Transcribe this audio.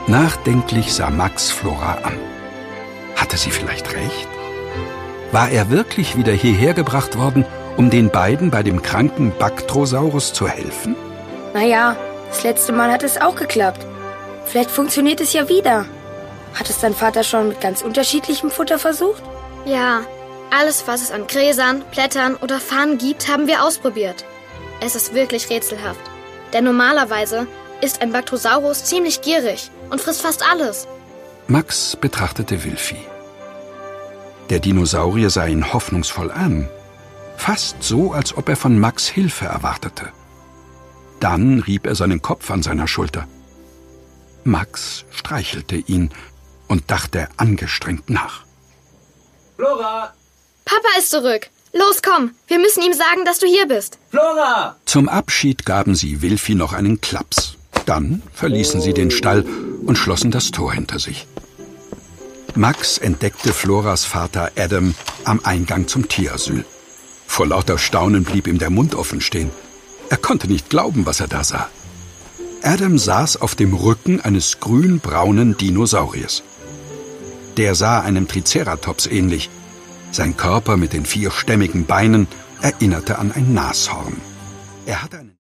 Nachdenklich sah Max Flora an. Hatte sie vielleicht recht? War er wirklich wieder hierher gebracht worden, um den beiden bei dem kranken Baktrosaurus zu helfen? Naja, das letzte Mal hat es auch geklappt. Vielleicht funktioniert es ja wieder. Hat es dein Vater schon mit ganz unterschiedlichem Futter versucht? Ja, alles, was es an Gräsern, Blättern oder Farnen gibt, haben wir ausprobiert. Es ist wirklich rätselhaft. Denn normalerweise ist ein Baktrosaurus ziemlich gierig und frisst fast alles. Max betrachtete Wilfi. Der Dinosaurier sah ihn hoffnungsvoll an. Fast so, als ob er von Max Hilfe erwartete. Dann rieb er seinen Kopf an seiner Schulter. Max streichelte ihn und dachte angestrengt nach. Flora! Papa ist zurück. Los, komm. Wir müssen ihm sagen, dass du hier bist. Flora! Zum Abschied gaben sie Wilfi noch einen Klaps. Dann verließen sie den Stall und schlossen das Tor hinter sich. Max entdeckte Floras Vater Adam am Eingang zum Tierasyl. Vor lauter Staunen blieb ihm der Mund offen stehen. Er konnte nicht glauben, was er da sah. Adam saß auf dem Rücken eines grün-braunen Dinosauriers. Der sah einem Triceratops ähnlich. Sein Körper mit den 4 stämmigen Beinen erinnerte an ein Nashorn. Er hatte einen